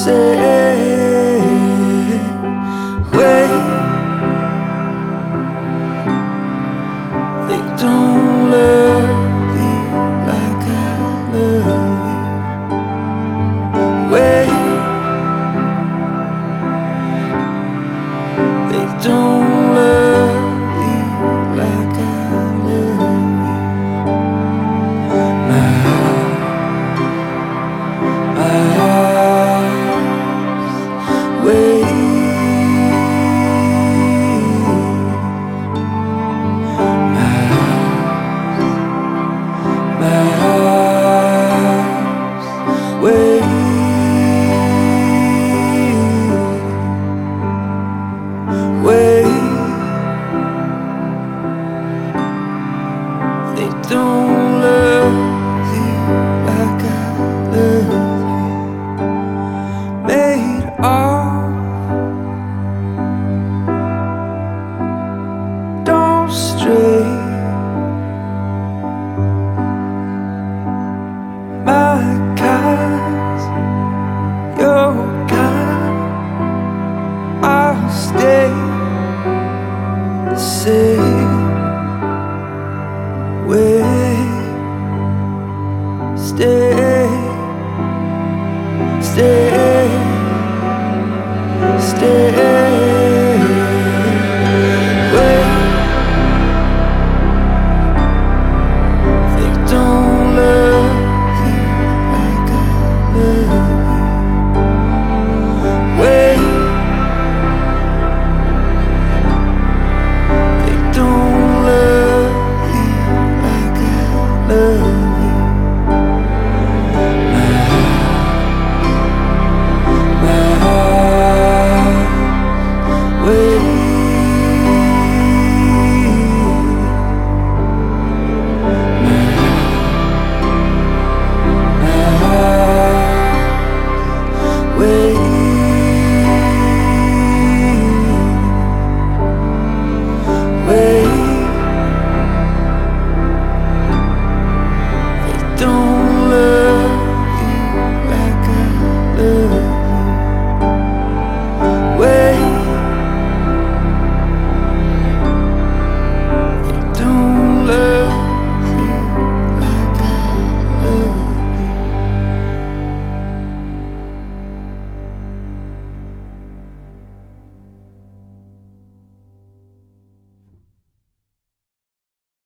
same way. They don't love you like I love you. Wait, they don't love you like I love you. My eyes wait. They don't love you like I love you. Made of, don't stray. My kind, your kind, I'll stay the same way. Stay, stay.